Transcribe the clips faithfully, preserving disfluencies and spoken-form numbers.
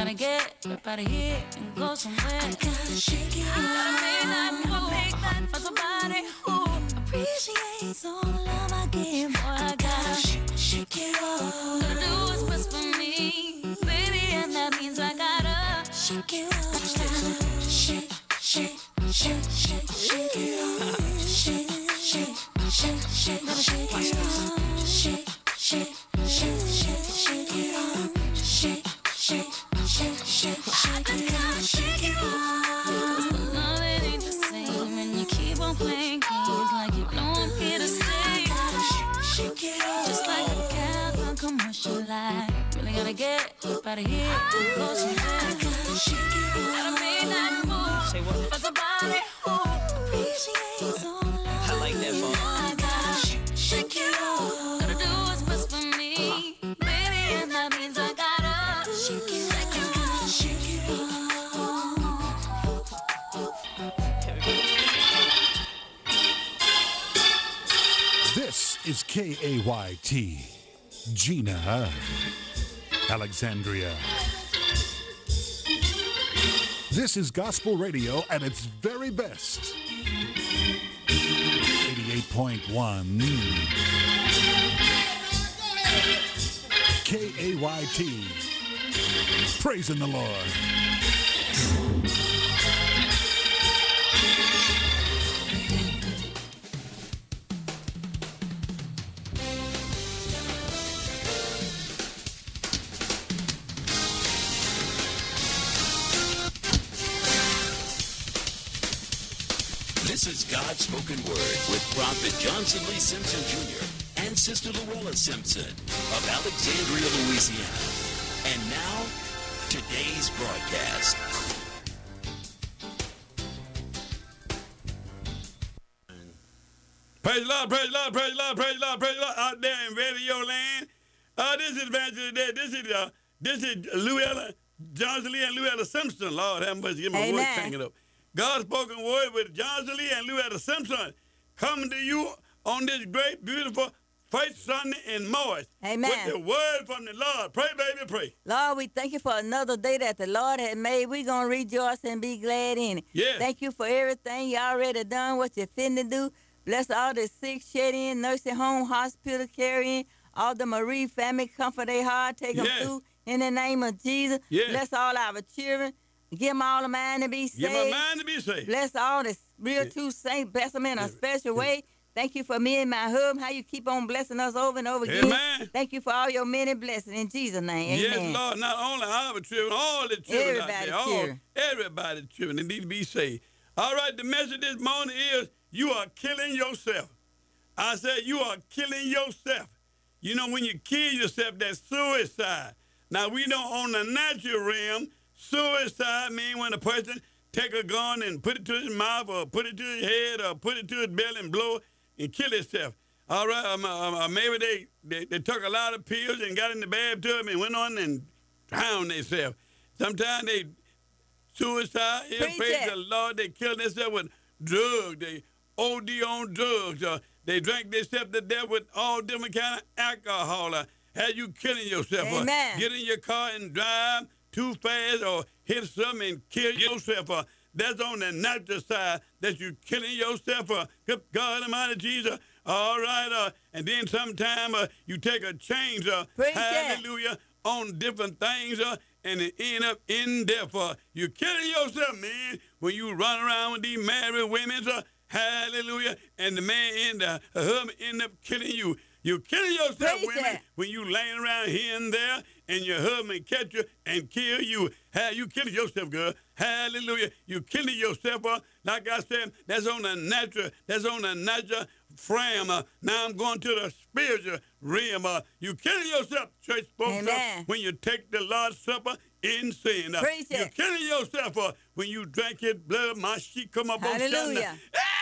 gotta get up out of here and go somewhere. I gotta shake it off. Gotta make that move, make that for somebody who appreciates all the love I give. Boy, I gotta shake, shake it off. Gotta do what's best for me, baby, and that means I gotta shake it off. Shake, shake, shake, shake, shake it off. Shake, shake, shake, shake, gotta shake it off. Shake, shake, shake, shake, shake it off. Shake, shake, shake, shake, shake it off. Shake it off. Cause the love it ain't the same, and you keep on playing games like you know I'm here to stay. Shake it off. Just like a cat on commercial light. Really gotta get up out of here and go somewhere. Shake it off. Gotta make that move. Say what? For somebody who appreciates all the love I like that I part. I gotta shake it off. Gotta do what's best for me, baby, and that means I gotta shake it off. Shake it off. This is K A Y T, Gina, Alexandria. This is gospel radio at its very best. eighty-eight point one K A Y T. Praising the Lord. This is God's Spoken Word with Prophet Johnson Lee Simpson Junior and Sister Luella Simpson of Alexandria, Louisiana. And now, today's broadcast. Praise the Lord, praise the Lord, praise the Lord, praise the Lord, praise the Lord, out there in radio land. Uh, this is Evangelist today. This is uh, this is Luella, Johnson Lee and Luella Simpson. Lord have mercy, get my Amen. voice tangled up. God's Spoken Word with Johnson Lee and Luella Simpson coming to you on this great, beautiful first Sunday in March. Amen. With the word from the Lord. Pray, baby, pray. Lord, we thank you for another day that the Lord had made. We're going to rejoice and be glad in it. Yes. Thank you for everything you already done, what you're finna do. Bless all the sick, shed in, nursing home, hospital, carrying, all the Marie family, comfort their heart, take them Yes. through in the name of Jesus. Yes. Bless all our children. Give them all a mind to be saved. Give my mind to be saved. Bless all the real true saints. Bless them in a special way. Thank you for me and my husband, how you keep on blessing us over and over again. Amen. Thank you for all your many blessings. In Jesus' name, Yes, amen. Lord, not only our children, all the children out Everybody's there, all, children. everybody's children, they need to be saved. All right, the message this morning is you are killing yourself. I said you are killing yourself. You know, when you kill yourself, that's suicide. Now, we know on the natural realm, suicide means when a person take a gun and put it to his mouth or put it to his head or put it to his belly and blow and kill himself. All right, um, um, uh, maybe they, they, they took a lot of pills and got in the bathtub and went on and drowned themselves. Sometimes they suicide, yeah, Preach praise it. the Lord, they kill themselves with drugs. They O D on drugs. Or they drank themselves to death with all different kind of alcohol. Or have you killing yourself? Or Amen. get in your car and drive too fast or hit something and kill yourself. Or that's on the natural side that you killing yourself. Or good God Almighty Jesus. All right. Uh, and then sometime uh, you take a change. Uh, Preach it. hallelujah. On different things. Uh, and it end up in there for you killing yourself, man, when you run around with these married women, uh, hallelujah, and the man in the husband end up killing you. You killing yourself, Praise women, that. when you laying around here and there, and your husband catch you and kill you. How you killing yourself, girl? Hallelujah. You killing yourself, uh, like I said, that's on the natural, that's on the natural frame. Uh, now I'm going to the spiritual realm. Uh, you killing yourself, church folks, uh, Amen. when you take the Lord's Supper in sin. Uh, Preach you're it. killing yourself uh, when you drink his blood. My sheep come up on shot now. Hallelujah.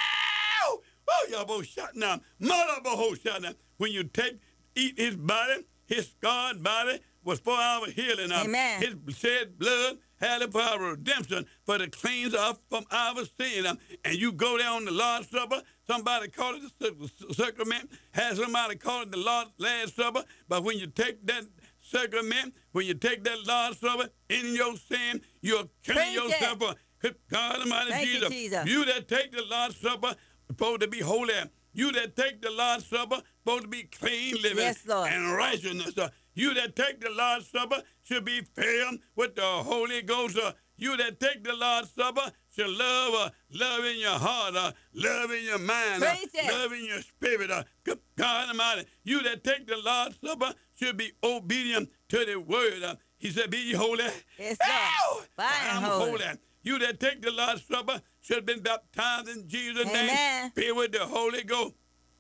Ow! Oh, y'all both shot now. Mother both shot now. When you take, eat his body, his scarred body was for our healing. Uh, Amen. His shed blood had it for our redemption, for the cleanse us from our sin. Um, and you go there on the Lord's Supper, somebody call it the sacrament, has somebody call it the Lord's Last Supper, but when you take that sacrament, when you take that Lord's Supper in your sin, you're killing Preach yourself. it. Good God Almighty, Thank you, Jesus. Jesus. You that take the Lord's Supper, supposed to be holy. You that take the Lord's Supper, supposed to be clean living Yes, Lord. and righteousness. Uh, You that take the Lord's Supper should be filled with the Holy Ghost. Uh, You that take the Lord's Supper should love, uh, love in your heart, uh, love in your mind, uh, Praise it. love in your spirit. Uh, good God Almighty. You that take the Lord's Supper should be obedient to the word. Uh, He said, be ye holy. Yes, Lord. Ow! Fine, I'm holy. holy. You that take the Lord's Supper should have been baptized in Jesus' name, Amen. filled with the Holy Ghost.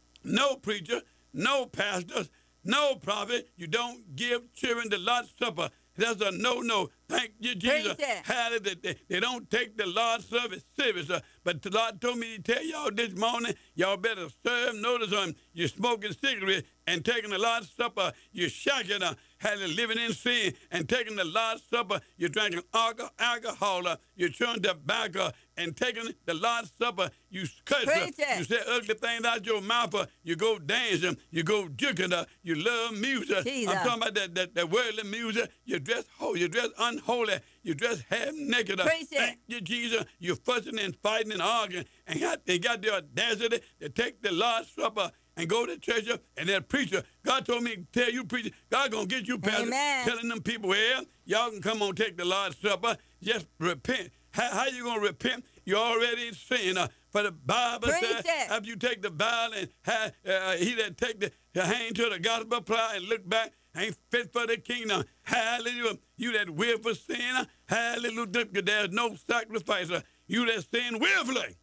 No preacher, no pastors, no prophet. You don't give children the Lord's Supper. That's a no-no. Thank you, Jesus. Praise it. Hallelujah. They, they don't take the Lord's service serious. Uh, but the Lord told me to tell y'all this morning, y'all better serve notice on you smoking cigarettes and taking the Lord's Supper. You're shacking, uh, hallelujah, living in sin and taking the Lord's Supper. You're drinking alcohol, alcohol uh, you're chewing tobacco and taking the Lord's Supper. You cuss, uh, Preach it. you say ugly things out your mouth. Uh, you go dancing, you go juking, uh, you love music. Jesus. I'm talking about that, that, that worldly music. You dress holy, you dress unholy, you dress half naked. Uh, Preach it. thank you, Jesus. You're fussing and fighting and arguing, and got, they got the audacity to take the Lord's Supper and go to church uh, and that preacher. God told me to tell you, preacher, God gonna get you, pastor, Amen. telling them people, well, y'all can come on take the Lord's Supper. Just repent. How, how you gonna repent? You're already in sin. Uh, for the Bible Preach says, it. after you take the Bible and ha, uh, he that take the, the hand to the gospel plow and look back, ain't fit for the kingdom. Hallelujah. You that willful sinner, hallelujah. There's no sacrifice. Uh, you that sin willfully.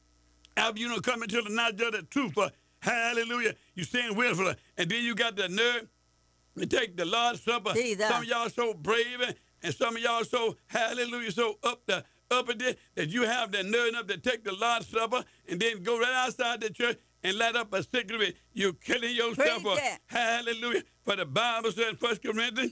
After you don't come into the knowledge of the truth, uh, hallelujah, you sin willfully. And then you got the nerve to take the Lord's Supper. Jesus. Some of y'all so brave and, and some of y'all so, hallelujah, so up the up at this that you have the nerve enough to take the Lord's Supper and then go right outside the church and light up a cigarette. You're killing yourself. Preach Uh, it. hallelujah. For the Bible says in First Corinthians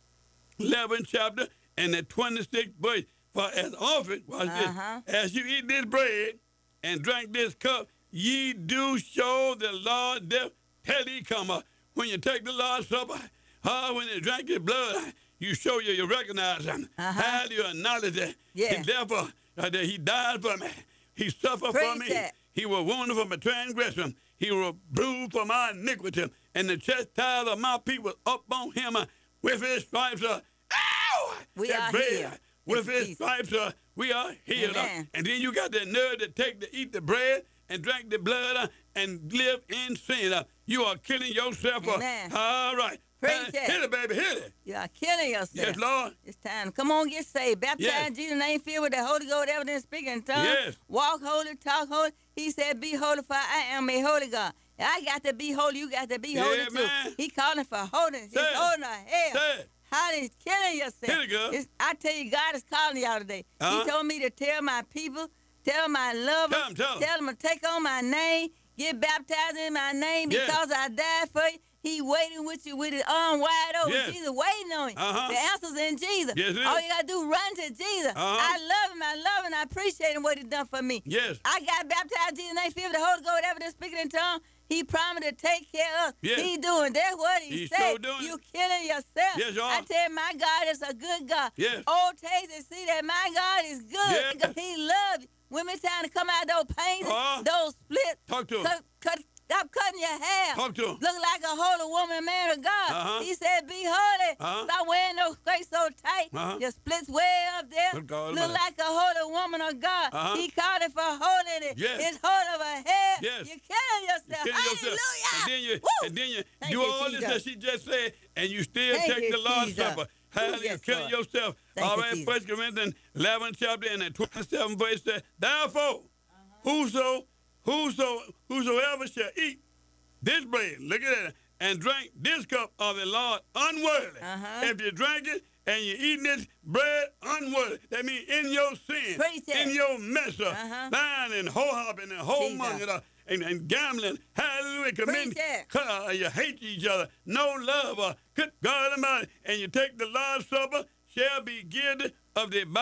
eleven chapter and the twenty-sixth verse, for as often, watch Uh-huh. this, as you eat this bread and drink this cup, ye do show the Lord death till he come. Uh, When you take the Lord's Supper, uh, when you drink his blood, you show you, you recognize him. Uh-huh. How do you acknowledge that? Yeah. He therefore, uh, that he died for me. He suffered for Praise me. that. He was wounded for my transgression. He was bruised for my iniquity. And the chastisement of my people up on him. Uh, with his stripes, uh, ow! We that are bread, healed. With Thank you, his Jesus. stripes, uh, we are healed. Uh, Amen. and then you got the nerve to take to eat the bread and drink the blood uh, and live in sin. Uh, you are killing yourself. Uh, Amen. all right. Praise Uh, it. hit it, baby, hit it. You are killing yourself. Yes, Lord. It's time. Come on, get saved. Baptize Yes. in Jesus' name, filled with the Holy Ghost, evidence, speaking in tongues. Yes. Walk holy, talk holy. He said, be holy, for I am a holy God. I got to be holy. You got to be holy, Amen. too. He calling for holiness. Say He's it. holding a hell. Say it. How is killing yourself? Hit it, girl. It's- I tell you, God is calling y'all today. Uh-huh. He told me to tell my people, tell my lovers, Tell 'em, tell 'em. tell them to take on my name, get baptized in my name Yes. because I died for you. He waiting with you with his arm wide open. Yes. Jesus waiting on you. Uh-huh. The answer's in Jesus. Yes, it is. All you gotta do, run to Jesus. Uh-huh. I love him. I love him. I appreciate him what he done for me. Yes. I got baptized in Jesus' name, filled with the Holy Ghost, evidence, speaking in tongues. He promised to take care of. Yes. He doing. That's what he, He said. sure doing You it. killing yourself. Yes, you are. I tell you, my God is a good God. Yes. Oh, taste and see that my God is good. Yes. He loves you. Women trying to come out those pains, Uh-huh. those splits. Talk to him. Cut, cut, stop cutting your hair. Talk to him. Look like a holy woman, man of God. Uh-huh. He said, be holy. Uh-huh. Stop wearing those skirts so tight. Uh-huh. Your splits way up there. Good God Look Almighty. like a holy woman of God. Uh-huh. He called it for holiness. Yes. It's holy of a hair. Yes. You're killing yourself. Killing yourself. Hallelujah. And then you, Woo. and then you Thank do you, all this Jesus. that she just said, and you still Thank take you, the Lord's Jesus. Supper. Hallelujah, Yes, killing Lord. yourself. Thank all you, right, Jesus. First Corinthians eleven chapter and the twenty-seventh verse says, therefore, Uh-huh. whoso, whoso, whosoever shall eat this bread, look at that, and drink this cup of the Lord unworthy. Uh-huh. If you drink it and you're eating this bread unworthy, that means in your sin, Preach it. in your mess up, Uh-huh. lying and whorehopping and whoremongering Jesus. uh, and, and gambling, hallelujah, committing, it. uh, you hate each other, no love, uh, good God Almighty, and you take the Lord's Supper, shall be guilty of the body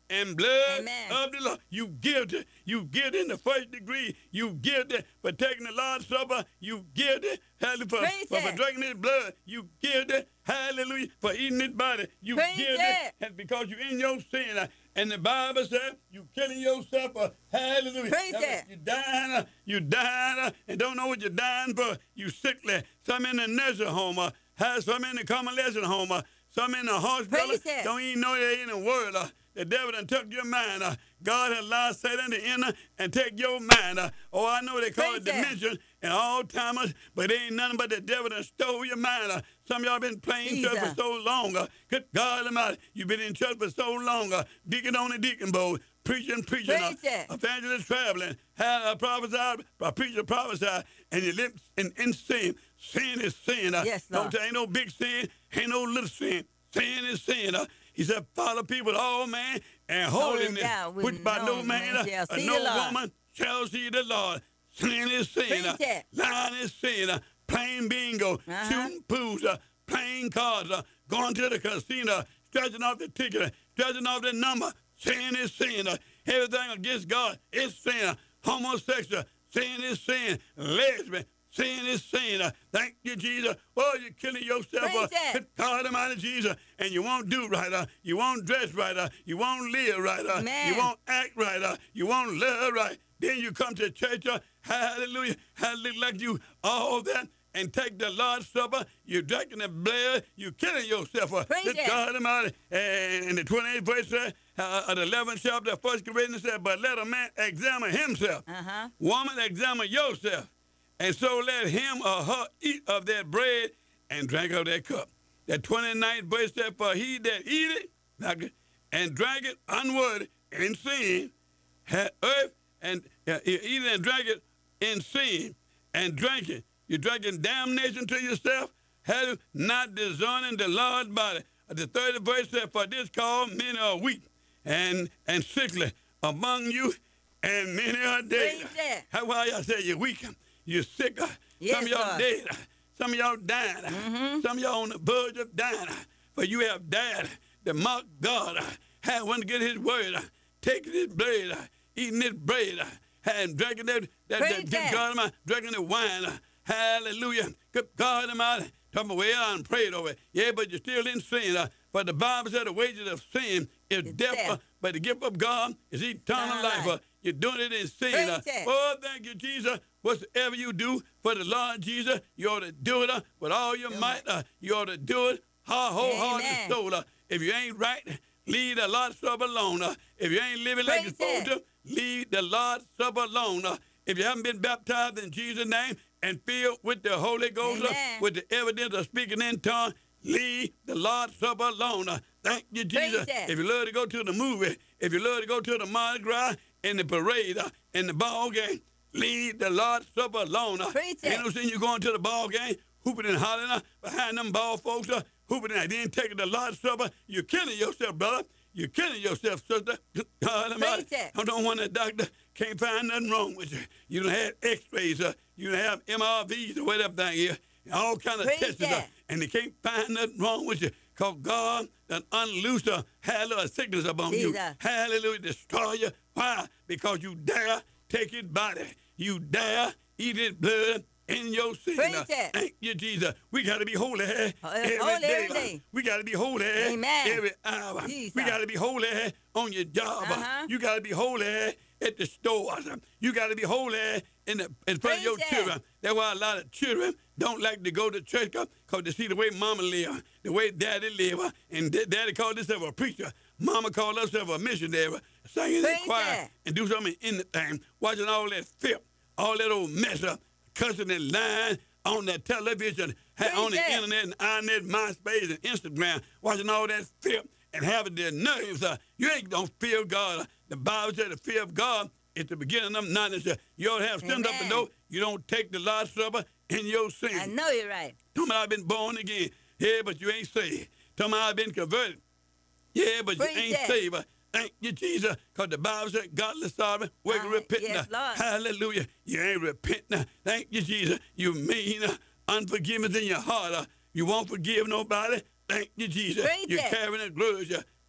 and blood Amen. of the Lord. You guilty. You guilty in the first degree. You guilty for taking the Lord's Supper. You guilty, hallelujah, for, Praise for, for it. drinking his blood. You guilty, hallelujah, for eating his body. You Praise guilty, it. and because you're in your sin. uh, And the Bible says you killing yourself. Uh, hallelujah. Praise That means it. You dying. Uh, you dying uh, and don't know what you're dying for. You sickly. Some in the nursing home. Uh, have some in the convalescent home. Uh, some in the hospital. Praise it. Don't even know they're in the world. Uh, the devil done took your mind. Uh, God has allowed Satan to enter and take your mind. Uh, oh, I know they call Praise it it. dimension and all timers, but it ain't nothing but the devil done stole your mind. Uh, some of y'all been playing church for Jesus. so long. Uh, good God Almighty, you've been in church for so long. Uh, deacon on the deacon bowl, preaching, preaching, uh, Praise it. evangelist traveling, had a prophesied, a preacher prophesied, and you live in, in sin. Sin is sin. Uh, Yes, don't Lord. there ain't no big sin, ain't no little sin. Sin is sin. Uh, he said, follow people, all man, and holiness, down with which by no no man, man uh, shall uh, see no the Lord. woman shall see the Lord. Sin is sin. Uh, Preach it. lying is sin. Uh, playing bingo, Uh-huh. shooting pools, uh, playing cards, uh, going to the casino, stretching off the ticket, uh, stretching off the number. Sin is sin. Uh, everything against God is sin. Uh, homosexual, sin is sin. Lesbian, sin is sin. Uh, thank you, Jesus. Oh, you're killing yourself. Uh, Praise it. good God Almighty Jesus. And you won't do right. Uh, you won't dress right. Uh, you won't live right. Uh, Amen. you won't act right. Uh, you won't love right. Then you come to church. Uh, hallelujah. Hallelujah. Like you all that. And take the Lord's Supper, you're drinking the blood, you're killing yourself. Uh, Praise good it. God Almighty. And in the twenty-eighth verse uh, uh, of the eleventh chapter of First Corinthians said, but let a man examine himself. Uh-huh. Woman, examine yourself. And so let him or her eat of that bread and drink of that cup. The twenty-ninth verse said, for he that eat it and drank it unworthy in sin, had earth and uh, eat it and drank it in sin and drank it. You're drinking damnation to yourself, have not discerning the Lord's body. The third verse said, for this cause many are weak and, and sickly among you, and many are dead. Praise it. How why y'all say you're weak? You're sick. Yes, Some of y'all Lord. dead. Some of y'all dying. Mm-hmm. Some of y'all on the verge of dying. For you have died to mock God. Had one to get his word. Taking his bread. Eating his bread. And drinking that, that, Praise that good that. God Almighty, drinking the wine. Hallelujah. Good God Almighty. Talking about, well, I'm prayed over it. Yeah, but you're still in sin. Uh, for the Bible said the wages of sin is It's death, death. uh, but the gift of God is eternal Eternal life. life. Uh, you're doing it in sin. Praise Uh, it. oh, thank you, Jesus. Whatsoever you do for the Lord Jesus, you ought to do it uh, with all your might. Uh, you ought to do it whole, wholehearted Amen. soul. Uh, if you ain't right, leave the Lord's Supper alone. Uh, if you ain't living like you're Praise supposed to, leave the Lord's Supper alone. Uh, if you haven't been baptized in Jesus' name and filled with the Holy Ghost, uh, Amen. with the evidence of speaking in tongues, leave the Lord's Supper alone. Uh, thank you, Jesus. Praise it. If you love to go to the movie, if you love to go to the Mardi Gras and the parade uh, and the ball game, leave the Lord's Supper alone. Uh, Preach ain't it. no sense you going to the ball game, hooping and hollering uh, behind them ball folks, uh, hooping and then taking the Lord's Supper. You're killing yourself, brother. You're killing yourself, sister. God Almighty. Preach it. I don't want that doctor can't find nothing wrong with you. You don't have X-rays, uh, you don't have M R Vs or whatever thing here, all kind of Preach tests, uh, it. and they can't find nothing wrong with you. Because God done unloosed a hallelujah sickness upon you. Jesus. Hallelujah, destroy you. Why? Because you dare take his body. You dare eat his blood in your sin. Preach Uh, it. Thank you, Jesus. We got to be holy eh, Uh, every holy day. every day. We got to be holy eh, Amen. every hour. Jesus. We got to be holy eh, on your job. Uh, Uh-huh. You got to be holy eh, at the stores. Uh, You got to be holy eh, in, the, in front of your Praise it. children. That's why a lot of children don't like to go to church because they see the way mama live, the way daddy live. uh, And da- daddy called himself a preacher. Mama called herself a missionary, singing in the Praise choir it. and do something in the thing, watching all that filth, all that old mess up, cussing and lying on that television, ha- Praise on the it. internet and iNet, MySpace, and Instagram, watching all that filth and having their nerves. Uh, you ain't gonna fear God. Uh, the Bible said the fear of God is the beginning of knowledge. Uh, you ought to have sins up the Amen. door. You don't take the Lord's Supper in your sin. I know you're right. Tell me I've been born again. Yeah, but you ain't saved. Tell me I've been converted. Yeah, but Praise you ain't that. saved. Uh, Thank you, Jesus, because the Bible said, godly sorrow, wake Uh, repenting. yes, Lord. Hallelujah. You ain't repenting. Thank you, Jesus. You mean uh, unforgiveness in your heart. Uh, you won't forgive nobody. Thank you, Jesus. Praise You're that. carrying a grudge. Uh,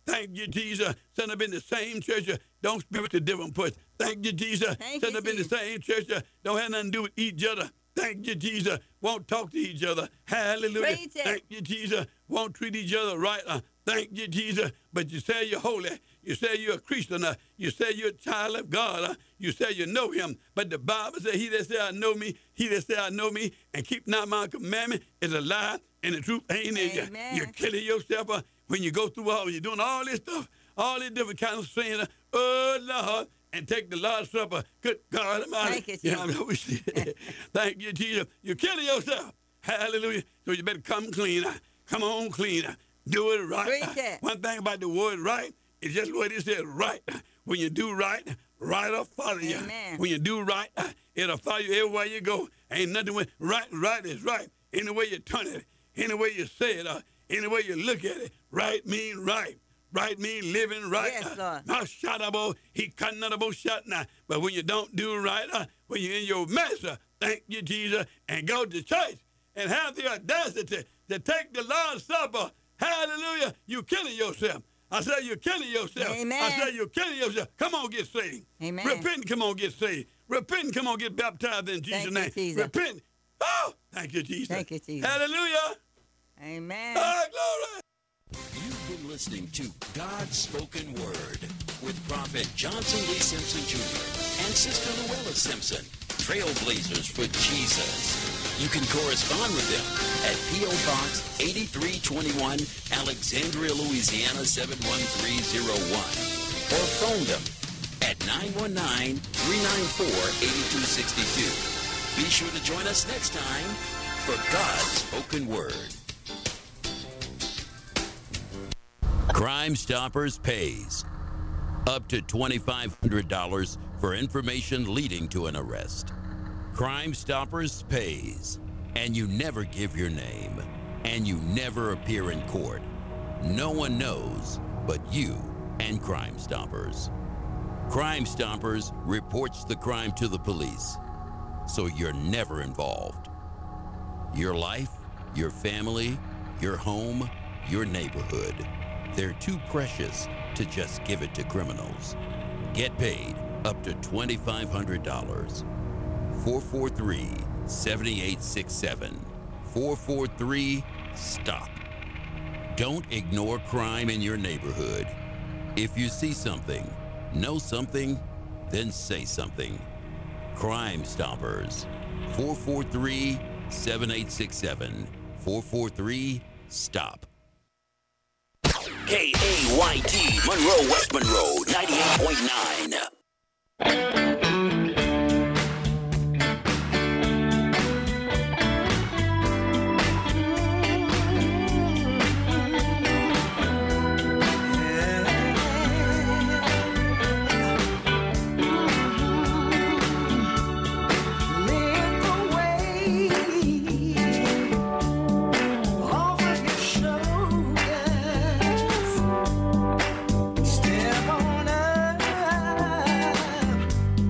Thank you, Jesus. Set up in the same church. Don't speak with the different push. Thank you, Jesus. Thank Set you, up in the Jesus. same church. Don't have nothing to do with each other. Thank you, Jesus. Won't talk to each other. Hallelujah. Preach it. Thank you, Jesus. Won't treat each other right. Uh, thank you, Jesus. But you say you're holy. You say you're a Christian. Uh, you say you're a child of God. Uh, you say you know him. But the Bible says, he that say I know me, he that say I know me, and keep not my commandment is a lie, and the truth ain't in you. Amen. You're killing yourself uh, when you go through all, you're doing all this stuff, all these different kinds of sin. Uh, oh, Lord. And take the Lord's Supper. Good God Almighty. Thank you, Yeah, I know we see it. Thank you, Jesus. You're killing yourself. Hallelujah. So you better come clean. Come on clean. Do it right. Preach it. One thing about the word right is just what it says, right. When you do right, right will follow you. Amen. When you do right, it'll follow you everywhere you go. Ain't nothing with right. Right is right. Any way you turn it, any way you say it, uh, any way you look at it, right mean right. Right mean living right. Yes, Lord. Not shoutable, he cutting out about shut now. But when you don't do right, uh, when you're in your mess, uh, thank you, Jesus, and go to church and have the audacity to take the Lord's Supper, hallelujah, you killing yourself. I said you're killing yourself. Amen. I said you're killing yourself. Come on, get saved. Amen. Repent, come on, get saved. Repent, come on, get baptized in Jesus' Thank you, name. Jesus. Repent. Oh, thank you, Jesus. Thank you, Jesus. Hallelujah. Amen. Oh, glory. You've been listening to God's Spoken Word with Prophet Johnson Lee Simpson Junior and Sister Luella Simpson, trailblazers for Jesus. You can correspond with them at P O. Box eighty-three twenty-one, Alexandria, Louisiana seven one three zero one, or phone them at nine one nine, three nine four, eight two six two. Be sure to join us next time for God's Spoken Word. Crime Stoppers pays up to twenty-five hundred dollars for information leading to an arrest. Crime Stoppers pays, and you never give your name, and you never appear in court. No one knows but you and Crime Stoppers. Crime Stoppers reports the crime to the police, so you're never involved. Your life, your family, your home, your neighborhood. They're too precious to just give it to criminals. Get paid up to twenty-five hundred dollars. four four three, seven eight six seven. four four three, STOP. Don't ignore crime in your neighborhood. If you see something, know something, then say something. Crime Stoppers. four four three, seven eight six seven. four four three, STOP. K A Y T, Monroe, West Monroe, ninety-eight point nine. Step on up.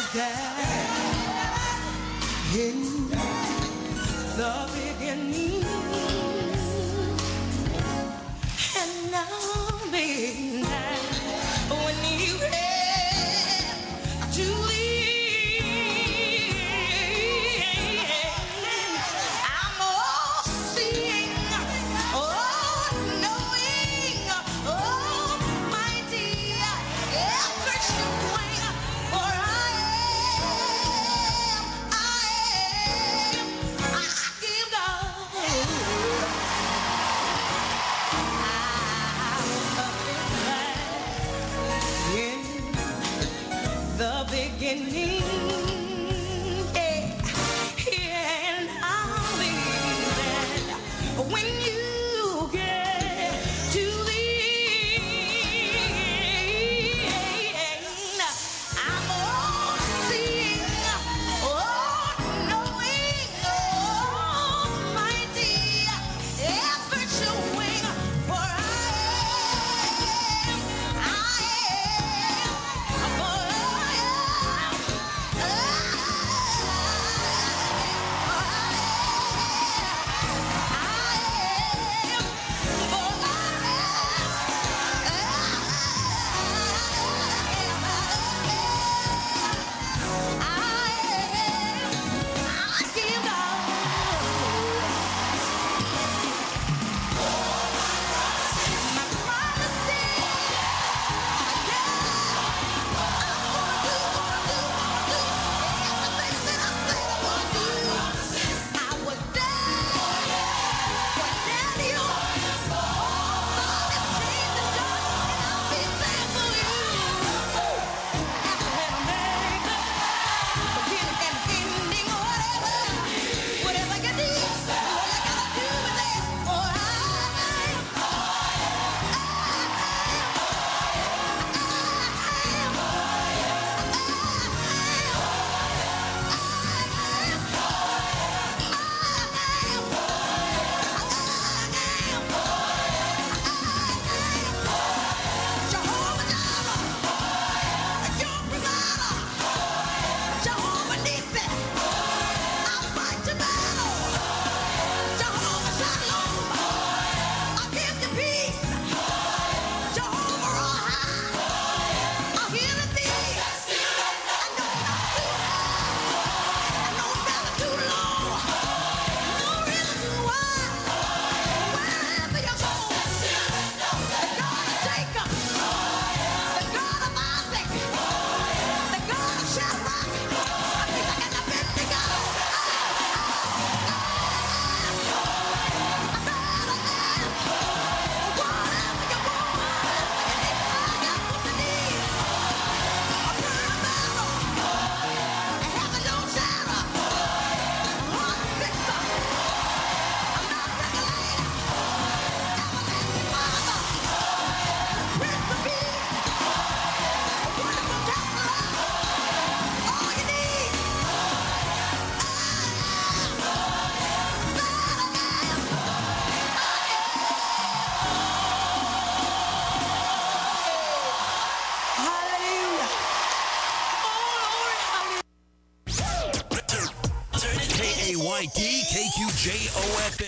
Y D K Q J O F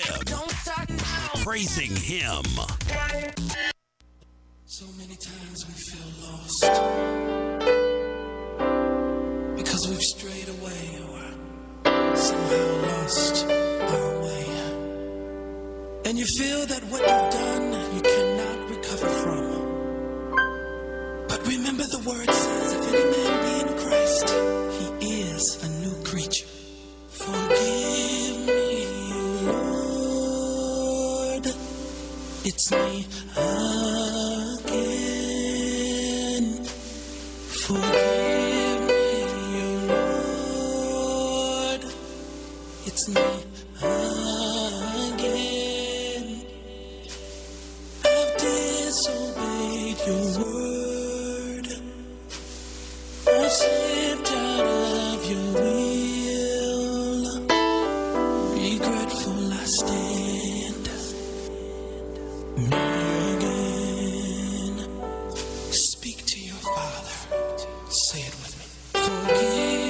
M. Praising him. So many times we feel lost because we've strayed away or somehow lost our way. And you feel that what you've done you cannot recover from. But remember the word says, if any man be in Christ, he is a new creature. Forgive me, Lord, it's me again. Forgive me, Lord, it's me again. I've disobeyed your word, I've slipped out of your will. Regretful I stand, me again. Speak to your Father, say it with me. Forgive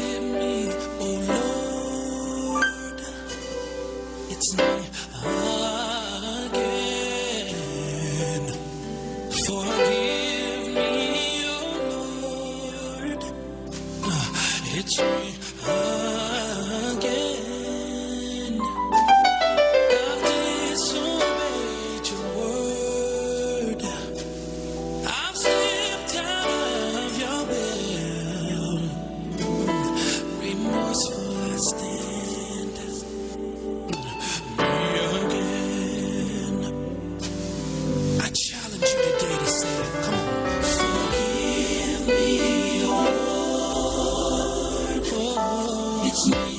It's me again. I've disobeyed your word. I've slipped out of your will. Remorseful I stand. Me again. I challenge you today to say it. Come on. Forgive me, oh Lord. Oh, it's me.